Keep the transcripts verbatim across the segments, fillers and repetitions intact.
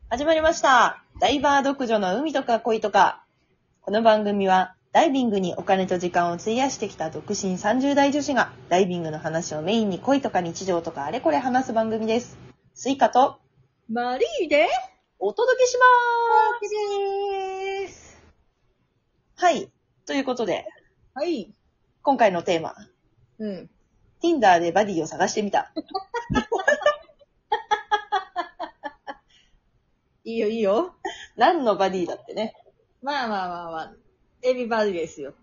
始まりました。ダイバー独女の海とか恋とか。この番組はダイビングにお金と時間を費やしてきた独身さんじゅう代女子がダイビングの話をメインに恋とか日常とかあれこれ話す番組です。スイカとマリーでお届けしまーす。 ーす。はい。ということで、 はい。 今回のテーマ。 うん。 Tinder でバディを探してみた。 いいよいいよ。 何のバディだってね。 まあまあまあまあ。エビバディですよ。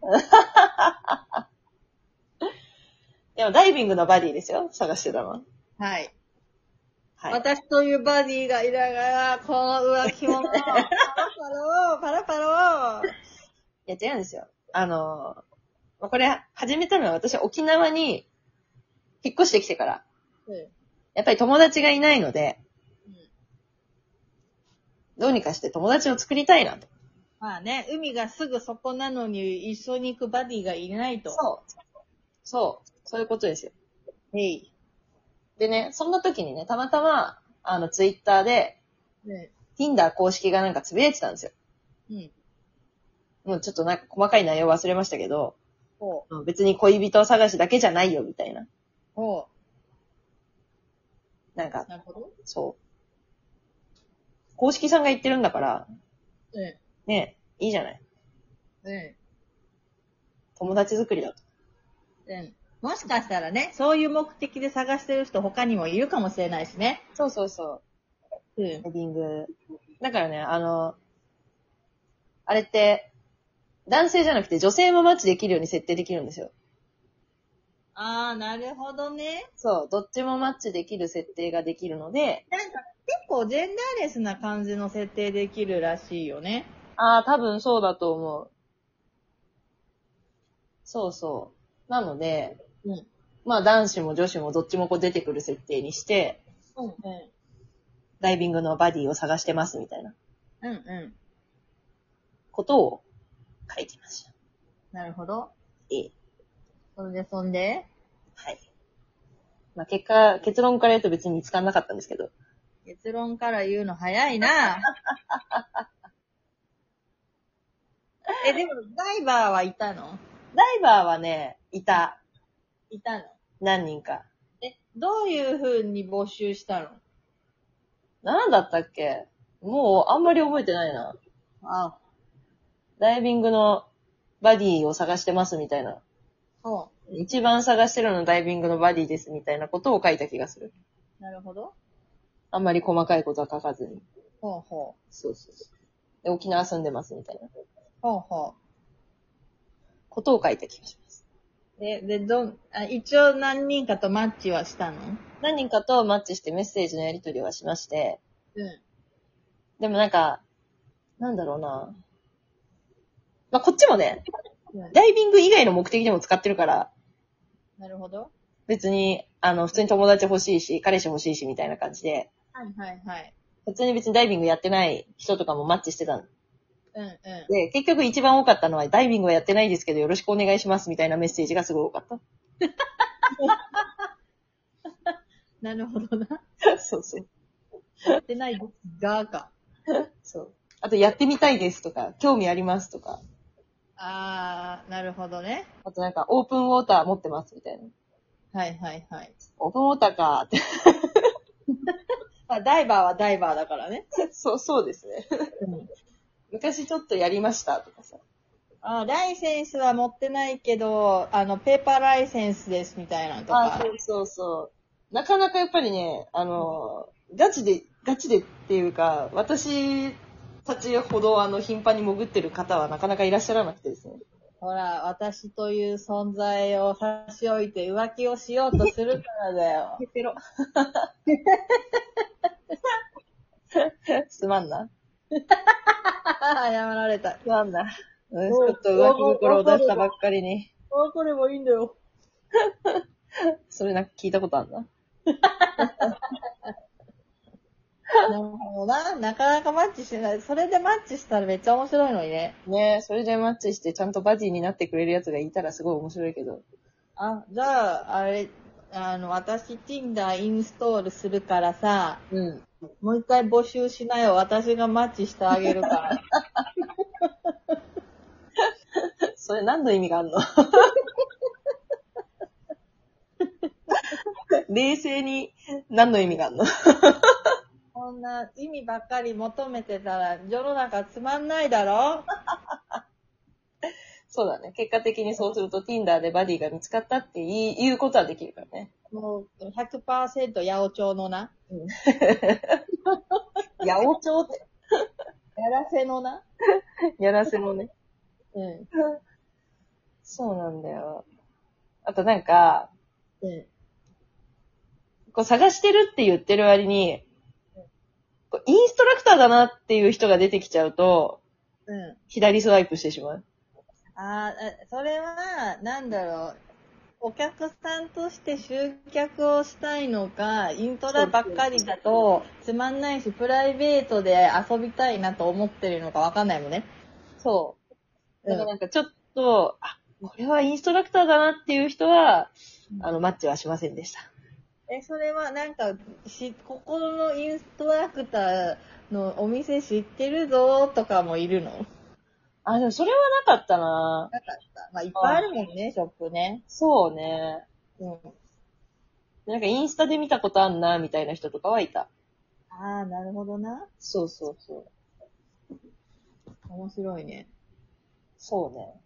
でもダイビングのバディですよ。探してたのは。 はい。 はい。 私というバディがいながら、この浮気者、パラパロー、パラパロー。 いや、違うんですよ。あの、これ、始めたのは私沖縄に引っ越してきてから。 うん。 やっぱり友達がいないので、 うん。 どうにかして友達を作りたいなと。 まあね、海がすぐそこなのに一緒に行くバディがいないと。 そう。そう。そういうことですよ。 へい。 でね、そんな時にね、たまたま、あの、ツイッターで、 ね。 Tinder 公式がなんかつぶやいてたんですよ。 うん。 もうちょっとなんか細かい内容忘れましたけど、 ほう。 別に恋人探しだけじゃないよ、みたいな。 ほなんかう。、なるほど。 そう。公式さんが言ってるんだから、 うん。 ね、いいじゃない。 うん。 友達作りだと。 うん。もしかしたらね、そういう目的で探してる人他にもいるかもしれないしね。 そうそうそう。 うん。 ダイビング。だからね、あの、あれって、男性じゃなくて女性もマッチできるように設定できるんですよ。 あー、なるほどね。 そう、どっちもマッチできる設定ができるので、 なんか結構ジェンダーレスな感じの設定できるらしいよね。 ああ、多分そうだと思う。そうそう。なので、 うん。 まあ男子も女子もどっちもこう出てくる設定にして、 うん、うん。 ダイビングのバディを探してますみたいなうん、うことを書いてました。 ん。なるほど。 ええ。 それでそんで、 はい。まあ結果、結論から言うと別に見つからなかったんですけど。 結論から言うの早いな。え、でもダイバーはいたのダイバーはね、いた。 いたの何人か。 え、どういう風に募集したの何だったっけ？もうあんまり覚えてないな。 あ、 ダイビングのバディを探してますみたいな。 ほ一番探してるのダイビングのバディですみたいなことを書いた気がする。 う。なるほど。 あんまり細かいことは書かずに。 ほうほう。 そうそうそう。で、沖縄住んでますみたいなほうほことを書いた気がします。 う。で、で、どん、あ、一応何人かとマッチはしたの何人かとマッチしてメッセージのやり取りはしまして、 うん。 でもなんか、なんだろうな。まあ、こっちもね、 うん、 ダイビング以外の目的でも使ってるから、 なるほど。 別に、あの、普通に友達欲しいし、彼氏欲しいし、みたいな感じで、 はいはいはい。 普通に別にダイビングやってない人とかもマッチしてたんうんうん。 で、結局一番多かったのは、ダイビングはやってないですけど、よろしくお願いします、みたいなメッセージがすごい多かった。 なるほどな。 そうそう。 やってないですがか。 そう。あと、やってみたいですとか、興味ありますとか、 あー、なるほどね。 あとなんか、オープンウォーター持ってます、みたいな。 はいはいはい。 オープンウォーターかーって。 まあ、ダイバーはダイバーだからね。 そう、そうですね。 うん。 昔ちょっとやりましたとかさ。 あー、ライセンスは持ってないけど、あの、ペーパーライセンスですみたいなのとあ、 か。 そうそうそう。なかなかやっぱりね、あの、ガチで、ガチでっていうか、私たちほどあの、頻繁に潜ってる方はなかなかいらっしゃらなくてですね。 ほら、私という存在を差し置いて浮気をしようとするからだよ。 ペペロ。すまんな。 謝られた。 すまんな。うん、ちょっと浮気心を出したばっかりに。 あ、これもいいんだよ。 それなんか聞いたことあるな。 なるほどな。なかなかマッチしない。それでマッチしたらめっちゃ面白いのにね。 ねえ、それでマッチしてちゃんとバディになってくれるやつがいたらすごい面白いけど。 あ、じゃあ、あれ、あの、私 Tinder インストールするからさ、 うん。 もう一回募集しなよ。私がマッチしてあげるから。 それ何の意味があんの？冷静に何の意味があんの？ こんな意味ばっかり求めてたら世の中つまんないだろ？ そうだね。結果的にそうすると Tinder でバディが見つかったって言い言うことはできるからね。 もう ひゃくパーセント 八百長のな。 うん、八百長って。 やらせのな。 やらせのね。 うん。 そうなんだよ。あとなんか、 うん。 こう探してるって言ってる割に、こうインストラクターだなっていう人が出てきちゃうと、 うん。 左スワイプしてしまう。 ああ、それは、なんだろう。お客さんとして集客をしたいのか、イントラばっかりだとつまんないし、プライベートで遊びたいなと思ってるのかわかんないもんね。 そう。 うんだからなんかちょっと、あ、これはインストラクターだなっていう人は、あの、マッチはしませんでした。 え、それはなんか、し、ここのインストラクターのお店知ってるぞとかもいるの？ あ、でもそれはなかったな。 なかった。まあ、いっぱいあるもんね、ショップね。 そうね。 うん。 なんかインスタで見たことあんな、みたいな人とかはいた。 ああ、なるほどな。 そうそうそう。 面白いね。 そうね。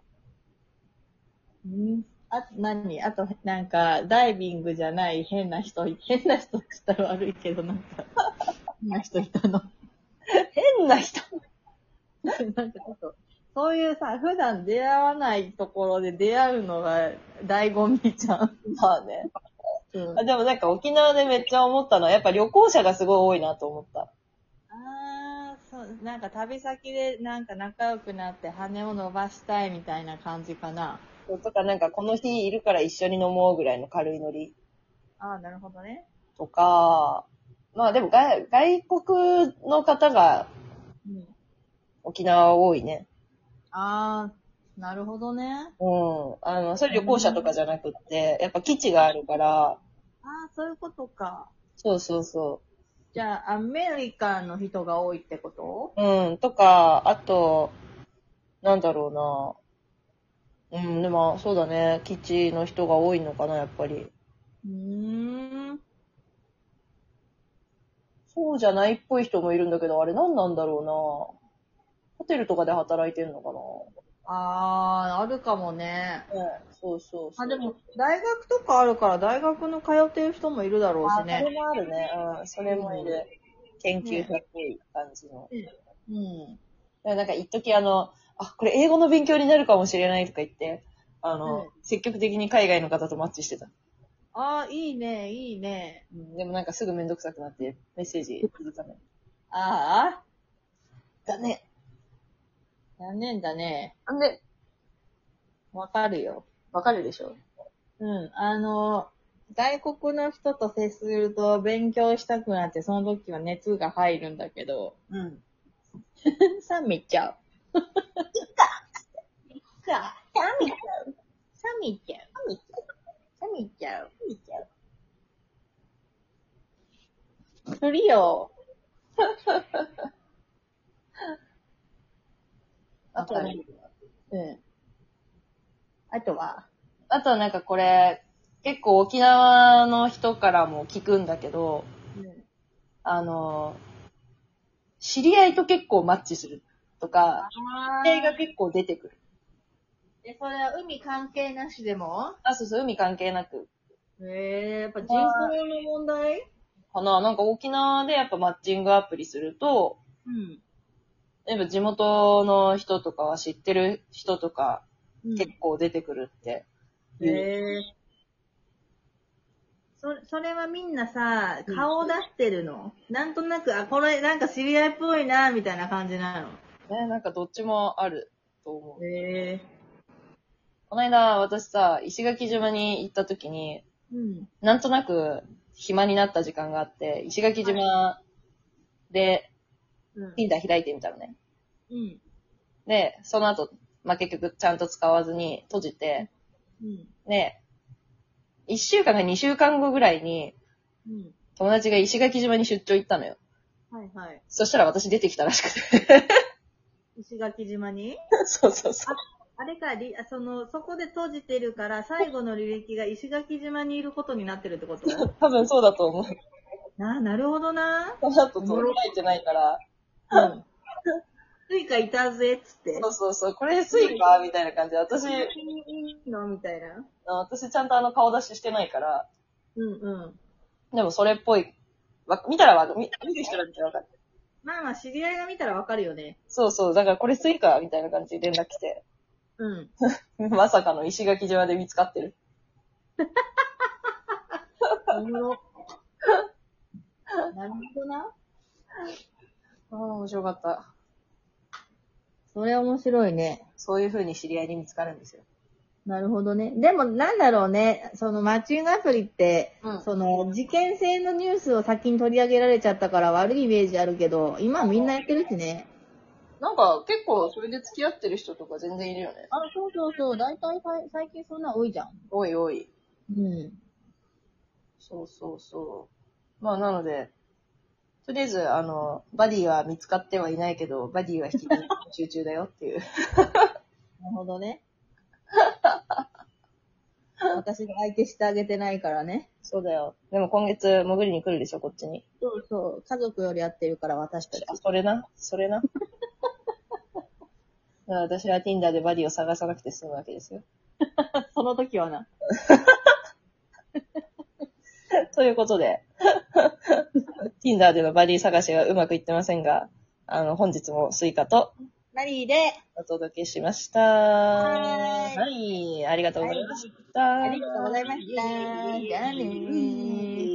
うん。あと何あと、なんか、ダイビングじゃない変な人、変な人って言ったら悪いけど、なんか、変な人いたの。 変な人。 なんかちょっと、そういうさ、普段出会わないところで出会うのが醍醐味じゃん。 まあね。 うん。 あ、でもなんか沖縄でめっちゃ思ったのは、やっぱ旅行者がすごい多いなと思った。 ああ、そう、なんか旅先でなんか仲良くなって羽を伸ばしたいみたいな感じかな。 とかなんかこの日いるから一緒に飲もうぐらいの軽いノリ。 ああ、なるほどね。 とか、まあでも外外国の方がうん。 沖縄は多いね。 ああ、なるほどね。 うん。あの、それ旅行者とかじゃなくって、やっぱ基地があるから、 ああ、そういうことか。 そうそうそじゃあ、アメリカの人が多いってこと？ う。うん。とか、あと、なんだろうな。うん、でも、そうだね。基地の人が多いのかな、やっぱり。 うーん。 そうじゃないっぽい人もいるんだけど、あれ何なんだろうな。ホテルとかで働いてんのかな。 ああ、あるかもね。 ね、そうそうそう。 あ、でも、大学とかあるから大学の通ってる人もいるだろうしあ、そね。 れもあるね。うん、それもいる。研究者っぽい感じの。 うん。 だからなんか一時あの、あ、これ英語の勉強になるかもしれないとか言って、あの、 うん積極的に海外の方とマッチしてた。 ああ、いいね、いいね。 うん、でもなんかすぐめんどくさくなってメッセージ続かない。 ああ、 だね。 残念だね。 なんで、 わかるよ。 わかるでしょ？ うん。あの、外国の人と接すると勉強したくなって、その時は熱が入るんだけど、 うん。 さみっちゃう。 さ、さみちゃう。 さみっちゃう。さみっちゃう。 みちゃう。 ふりよ。 あとはね、 うん。あとは、 あとはなんかこれ、結構沖縄の人からも聞くんだけど、 うん。 あの、知り合いと結構マッチするとか、 あ知り合いが結構出てくる。 え、それは海関係なしでも？ あ、そうそう、海関係なく。 へえ、やっぱ人口の問題？ かな、なんか沖縄でやっぱマッチングアプリすると、 うん。 やっぱ地元の人とかは知ってる人とかうん。 結構出てくるって言う。 へえ。そ、それはみんなさ、顔を出してるの？なんとなく、あ、これなんか知り合いっぽいな、みたいな感じなの？ ね、なんかどっちもあると思う。 へえ。 この間私さ、石垣島に行った時に、 うん。 なんとなく暇になった時間があって、石垣島でうん。 Tinder 開いてみたのね。 うん。 で、その後、まあ、結局ちゃんと使わずに閉じて、 うん。 で、いっしゅうかんかにしゅうかんごぐらいに、 うん。 友達が石垣島に出張行ったのよ。 はいはい。 そしたら私出てきたらしくて。 石垣島にそうそうそう。 ああれか、その、そこで閉じてるから、最後の履歴が石垣島にいることになってるってこと多分そうだと思う。 な、なるほどな。 その後と書いてないから。 うん。スイカいたぜ、つって。 そうそうそう。これスイカみたいな感じで。私、いいのみたいな。 私ちゃんとあの顔出ししてないから。 うんうん。 でもそれっぽい。見たらわかる。見る人ら見たらわかる。 まあまあ、知り合いが見たらわかるよね。 そうそう。だからこれスイカみたいな感じで連絡来て。 うん。 まさかの石垣島で見つかってる。 おもろ。なるほどな。 ああ、面白かった。 それ面白いね。 そういう風に知り合いに見つかるんですよ。 なるほどね。でもなんだろうね、そのマッチングアプリって、 うん、 その事件性のニュースを先に取り上げられちゃったから悪いイメージあるけど、今みんなやってるしね。 なんか結構それで付き合ってる人とか全然いるよね。 あ、そうそうそう。大体最近そんな多いじゃん。 多い多い。 うん。 そうそうそう。まあなので、とりあえず、あの、バディは見つかってはいないけど、バディは引き続き集中だよっていう。 なるほどね。私が相手してあげてないからね。 そうだよ。でも今月潜りに来るでしょ、こっちに。 そうそう。家族よりやってるから私たち。 それな、それな。だから私は Tinder でバディを探さなくて済むわけですよ。 その時はな。 ということで、Tinder でのバディ探しがうまくいってませんが、あの、本日もスイカと、 マリーで、 お届けしました。 はーい。 はい。ありがとうございました。 ありがとうございました。じゃあねー。